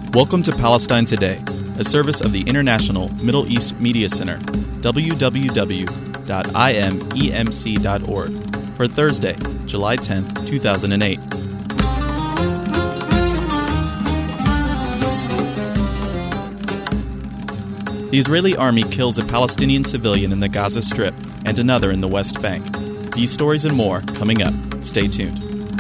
Welcome to Palestine Today, a service of the International Middle East Media Center, www.imemc.org, for Thursday, July 10, 2008. The Israeli army kills a Palestinian civilian in the Gaza Strip and another in the West Bank. These stories and more coming up. Stay tuned.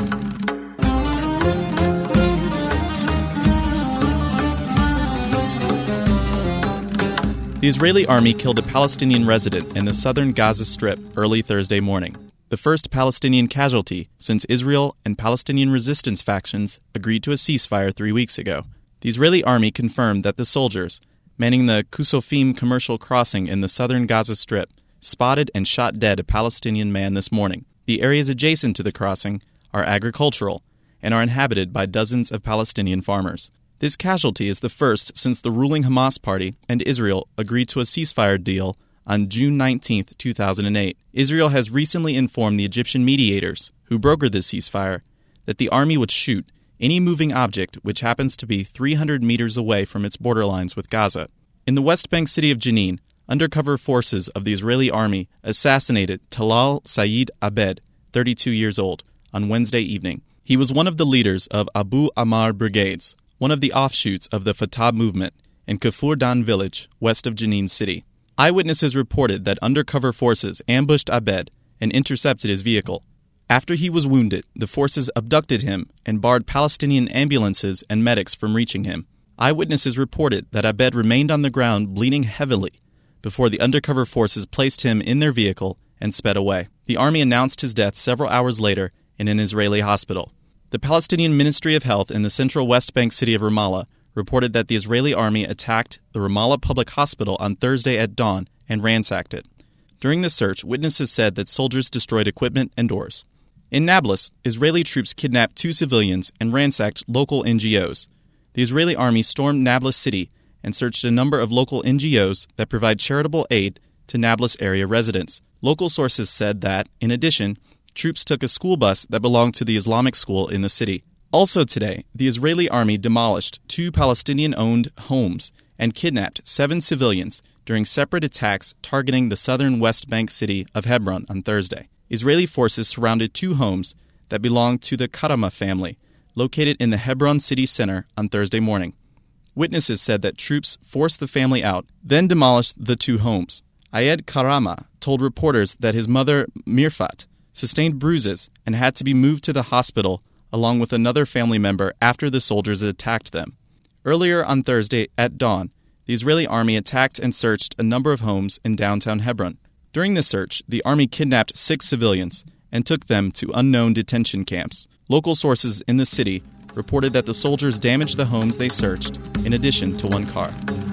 The Israeli army killed a Palestinian resident in the southern Gaza Strip early Thursday morning, the first Palestinian casualty since Israel and Palestinian resistance factions agreed to a ceasefire 3 weeks ago. The Israeli army confirmed that the soldiers, manning the Kusofim commercial crossing in the southern Gaza Strip, spotted and shot dead a Palestinian man this morning. The areas adjacent to the crossing are agricultural and are inhabited by dozens of Palestinian farmers. This casualty is the first since the ruling Hamas party and Israel agreed to a ceasefire deal on June 19, 2008. Israel has recently informed the Egyptian mediators, who brokered this ceasefire, that the army would shoot any moving object which happens to be 300 meters away from its borderlines with Gaza. In the West Bank city of Jenin, undercover forces of the Israeli army assassinated Talal Sayyid Abed, 32 years old, on Wednesday evening. He was one of the leaders of Abu Ammar Brigades, one of the offshoots of the Fatah movement, in Kafur Dan village, west of Jenin city. Eyewitnesses reported that undercover forces ambushed Abed and intercepted his vehicle. After he was wounded, the forces abducted him and barred Palestinian ambulances and medics from reaching him. Eyewitnesses reported that Abed remained on the ground bleeding heavily before the undercover forces placed him in their vehicle and sped away. The army announced his death several hours later in an Israeli hospital. The Palestinian Ministry of Health in the central West Bank city of Ramallah reported that the Israeli army attacked the Ramallah Public Hospital on Thursday at dawn and ransacked it. During the search, witnesses said that soldiers destroyed equipment and doors. In Nablus, Israeli troops kidnapped 2 civilians and ransacked local NGOs. The Israeli army stormed Nablus city and searched a number of local NGOs that provide charitable aid to Nablus area residents. Local sources said that, in addition, troops took a school bus that belonged to the Islamic school in the city. Also today, the Israeli army demolished 2 Palestinian-owned homes and kidnapped 7 civilians during separate attacks targeting the southern West Bank city of Hebron on Thursday. Israeli forces surrounded 2 homes that belonged to the Karama family, located in the Hebron city center on Thursday morning. Witnesses said that troops forced the family out, then demolished the 2 homes. Ayed Karama told reporters that his mother, Mirfat, sustained bruises and had to be moved to the hospital along with another family member after the soldiers attacked them. Earlier on Thursday at dawn, the Israeli army attacked and searched a number of homes in downtown Hebron. During the search, the army kidnapped 6 civilians and took them to unknown detention camps. Local sources in the city reported that the soldiers damaged the homes they searched, in addition to 1 car.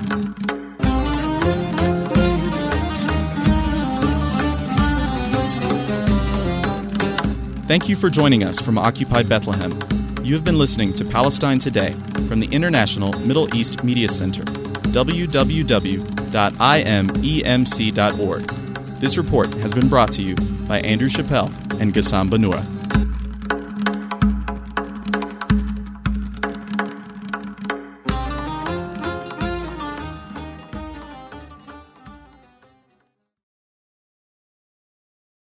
Thank you for joining us from Occupied Bethlehem. You have been listening to Palestine Today from the International Middle East Media Center, www.imemc.org. This report has been brought to you by Andrew Chappell and Gassam Banura.